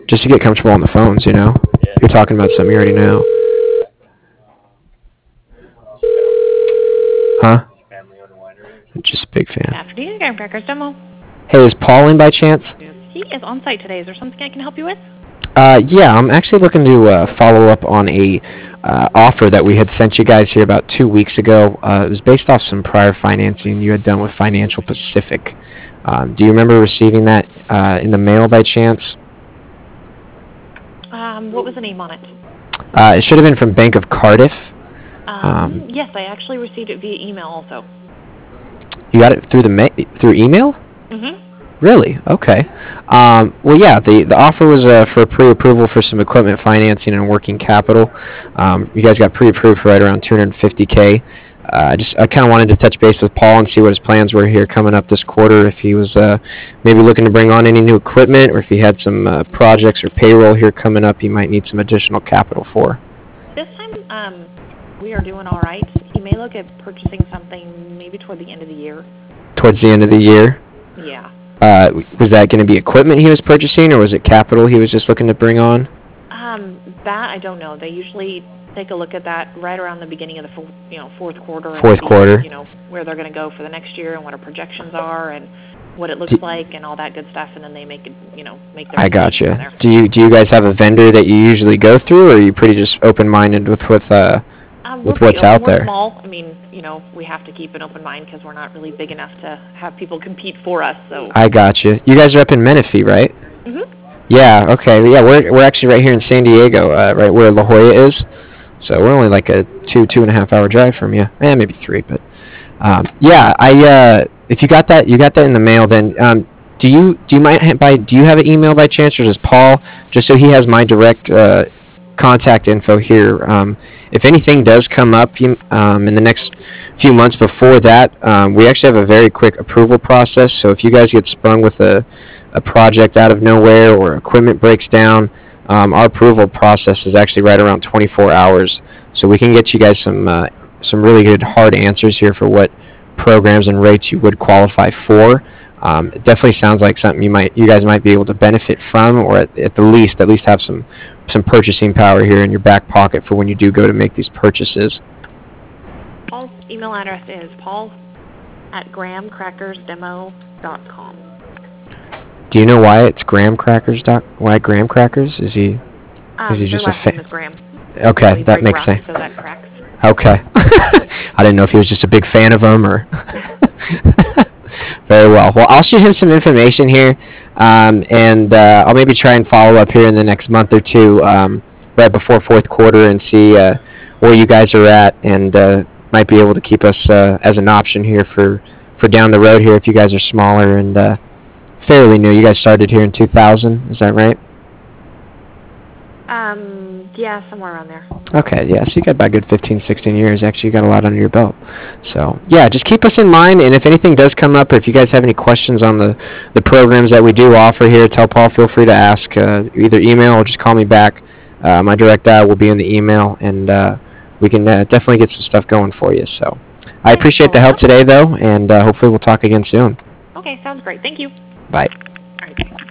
Just to get comfortable on the phones, you know? You're talking about something you already know. Huh? Just a big fan. Afternoon, Graham Crackers demo. Hey, is Paul in by chance? He is on site today. Is there something I can help you with? Yeah, I'm actually looking to follow up on a offer that we had sent you guys here about 2 weeks ago. It was based off some prior financing you had done with Financial Pacific. Do you remember receiving that in the mail by chance? What was the name on it? It should have been from Bank of Cardiff. Yes, I actually received it via email also. You got it through through email? Mm-hmm. Really? Okay. Well, yeah, the offer was for pre-approval for some equipment financing and working capital. You guys got pre-approved for right around $250K. I kind of wanted to touch base with Paul and see what his plans were here coming up this quarter. If he was maybe looking to bring on any new equipment, or if he had some projects or payroll here coming up, he might need some additional capital for. This time, we are doing all right. He may look at purchasing something maybe toward the end of the year. Towards the end of the year? Yeah. Was that going to be equipment he was purchasing, or was it capital he was just looking to bring on? That I don't know. They usually take a look at that right around the beginning of the fourth quarter. Fourth quarter. You know, where they're going to go for the next year and what our projections are and what it looks like and all that good stuff, and then they make it, make their. I gotcha. Do you guys have a vendor that you usually go through, or are you pretty just open-minded with what's out there? We're small. I mean, we have to keep an open mind because we're not really big enough to have people compete for us. So. I gotcha. You guys are up in Menifee, right? Mhm. Yeah. Okay. Yeah, we're actually right here in San Diego, right where La Jolla is. So we're only like a 2.5 hour drive from you. Maybe 3, but yeah. If you got that in the mail, then do you have an email by chance, or does Paul, just so he has my direct contact info here? If anything does come up in the next few months before that, we actually have a very quick approval process. So if you guys get sprung with a project out of nowhere or equipment breaks down, our approval process is actually right around 24 hours. So we can get you guys some really good hard answers here for what programs and rates you would qualify for. It definitely sounds like something you guys might be able to benefit from, or at least have some purchasing power here in your back pocket for when you do go to make these purchases. Paul's email address is paul@grahamcrackersdemo.com. Do you know why it's Graham Crackers? Why Graham Crackers? Is he just a fan? Graham. Okay, So that makes sense. So that cracks. Okay. I didn't know if he was just a big fan of them or. Very well. Well, I'll shoot him some information here, and I'll maybe try and follow up here in the next month or two, right before fourth quarter, and see where you guys are at, and might be able to keep us as an option here for down the road here if you guys are smaller and fairly new. You guys started here in 2000, is that right? Yeah, somewhere around there. Okay, yeah, so you got about a good 15, 16 years. Actually, you got a lot under your belt. So, yeah, just keep us in mind, and if anything does come up, or if you guys have any questions on the programs that we do offer here, tell Paul, feel free to ask, either email or just call me back. My direct dial will be in the email, and we can definitely get some stuff going for you. So, I appreciate the help today, though, and hopefully we'll talk again soon. Okay, sounds great. Thank you. Bye.